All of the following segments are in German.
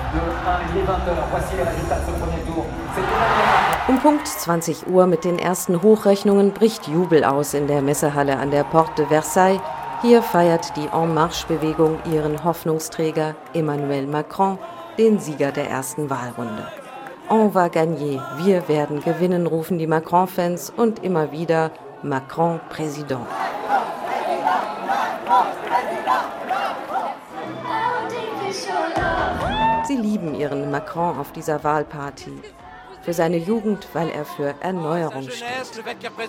Um Punkt 20 Uhr mit den ersten Hochrechnungen bricht Jubel aus in der Messehalle an der Porte de Versailles. Hier feiert die En Marche-Bewegung ihren Hoffnungsträger Emmanuel Macron, den Sieger der ersten Wahlrunde. On va gagner, wir werden gewinnen, rufen die Macron-Fans und immer wieder Macron Président. Sie lieben ihren Macron auf dieser Wahlparty. Für seine Jugend, weil er für Erneuerung steht.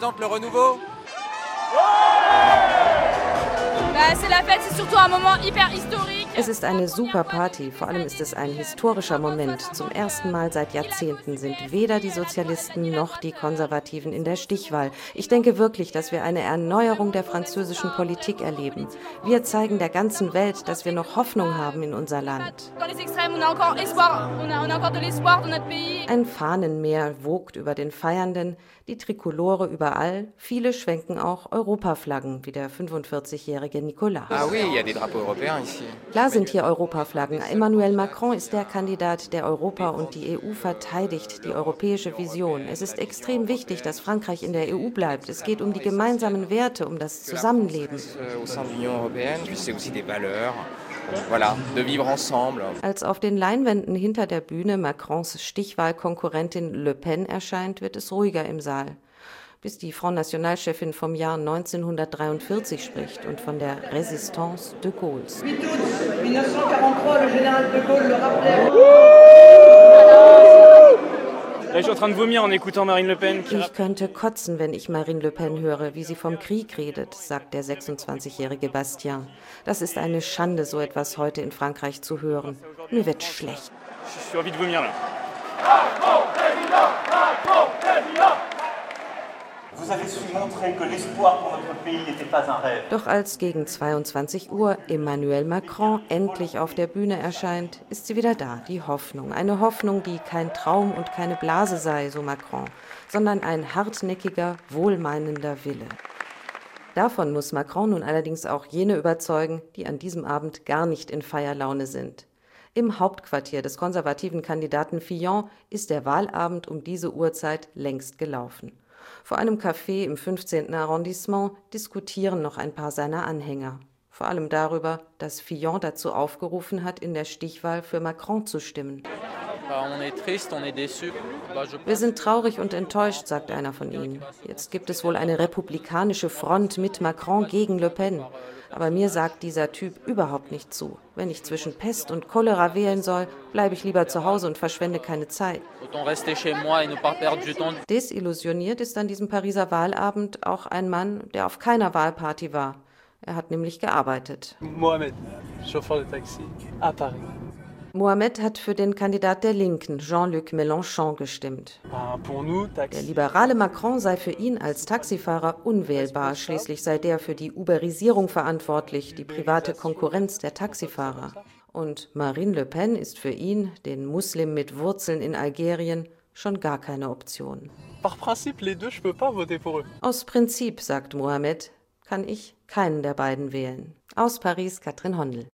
Es ist eine super Party, vor allem ist es ein historischer Moment. Zum ersten Mal seit Jahrzehnten sind weder die Sozialisten noch die Konservativen in der Stichwahl. Ich denke wirklich, dass wir eine Erneuerung der französischen Politik erleben. Wir zeigen der ganzen Welt, dass wir noch Hoffnung haben in unser Land. Ein Fahnenmeer wogt über den Feiernden, die Trikolore überall. Viele schwenken auch Europaflaggen, wie der 45-jährige Nicolas. Klar sind hier Europaflaggen. Emmanuel Macron ist der Kandidat, der Europa und die EU verteidigt, die europäische Vision. Es ist extrem wichtig, dass Frankreich in der EU bleibt. Es geht um die gemeinsamen Werte, um das Zusammenleben. Als auf den Leinwänden hinter der Bühne Macrons Stichwahlkonkurrentin Le Pen erscheint, wird es ruhiger im Saal. Bis die Front National-Chefin vom Jahr 1943 spricht und von der Résistance de Gaulles. Ich könnte kotzen, wenn ich Marine Le Pen höre, wie sie vom Krieg redet, sagt der 26-jährige Bastien. Das ist eine Schande, so etwas heute in Frankreich zu hören. Mir wird schlecht. Doch als gegen 22 Uhr Emmanuel Macron endlich auf der Bühne erscheint, ist sie wieder da, die Hoffnung. Eine Hoffnung, die kein Traum und keine Blase sei, so Macron, sondern ein hartnäckiger, wohlmeinender Wille. Davon muss Macron nun allerdings auch jene überzeugen, die an diesem Abend gar nicht in Feierlaune sind. Im Hauptquartier des konservativen Kandidaten Fillon ist der Wahlabend um diese Uhrzeit längst gelaufen. Vor einem Café im 15. Arrondissement diskutieren noch ein paar seiner Anhänger. Vor allem darüber, dass Fillon dazu aufgerufen hat, in der Stichwahl für Macron zu stimmen. Wir sind traurig und enttäuscht, sagt einer von ihnen. Jetzt gibt es wohl eine republikanische Front mit Macron gegen Le Pen. Aber mir sagt dieser Typ überhaupt nicht zu. Wenn ich zwischen Pest und Cholera wählen soll, bleibe ich lieber zu Hause und verschwende keine Zeit. Desillusioniert ist an diesem Pariser Wahlabend auch ein Mann, der auf keiner Wahlparty war. Er hat nämlich gearbeitet. Mohamed, Chauffeur de Taxi, à Paris. Mohamed hat für den Kandidat der Linken, Jean-Luc Mélenchon, gestimmt. Der liberale Macron sei für ihn als Taxifahrer unwählbar. Schließlich sei der für die Uberisierung verantwortlich, die private Konkurrenz der Taxifahrer. Und Marine Le Pen ist für ihn, den Muslim mit Wurzeln in Algerien, schon gar keine Option. Aus Prinzip, sagt Mohamed, kann ich keinen der beiden wählen. Aus Paris, Katrin Hondel.